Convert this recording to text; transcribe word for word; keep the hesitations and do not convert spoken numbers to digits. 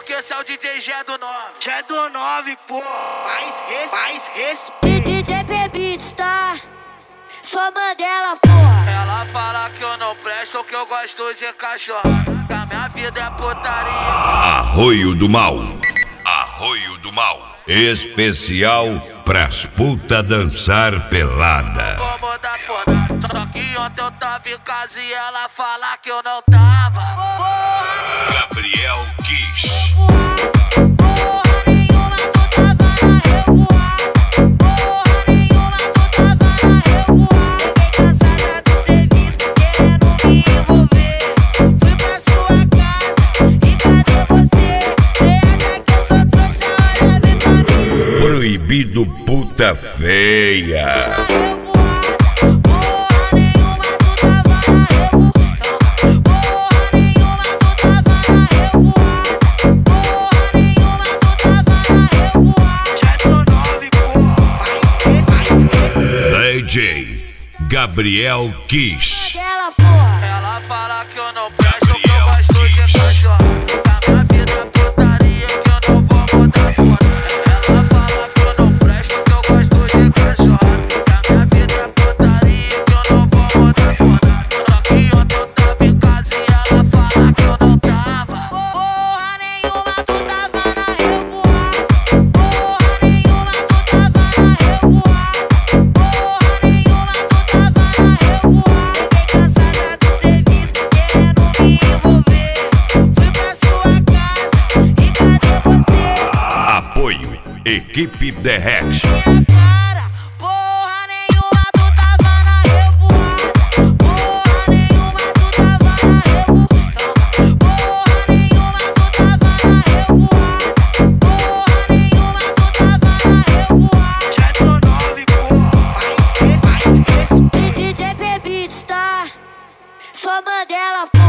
porque esse é o D J G do nove. G do nove, pô, mais res, mais respeito. D J P-Beats, tá? Só Mandela, porra. Ela fala que eu não presto, que eu gosto de cachorro, que a minha vida é putaria. Arroio do Mal, Arroio do Mal, especial pras puta dançar pelada. Vou mudar por nada, só que ontem eu tava em casa e ela fala que eu não tava. Gabriel Kiss. Proibido puta feia. D J Gabriel Kiss. Ela fala que eu não presto, que eu gosto de cachorro, que a minha vida é putaria, que eu não vou mudar por nada. Ela fala que eu não presto, que eu gosto de cachorro, que a minha vida é putaria, que eu não vou mudar por nada. Só que ontem eu tava em casa e ela fala que eu não tava. Porra nenhuma, tu tava na revoada. Porra nenhuma, tu tava na revoada. Porra nenhuma, tu tava na revoada. Cheguei cansada do serviço, querendo me envolver. Fui pra sua casa e cadê você? Apoio Equipe Derrete. Minha cara, porra nenhuma, tu tava na revoada. Porra nenhuma, tu tava na revoada. Porra nenhuma, tu tava na revoada. Porra nenhuma, tu tava na revoada. G do nove, pô, mais res, mais respeito. D J P-Beats, tá? Só Mandela, porra.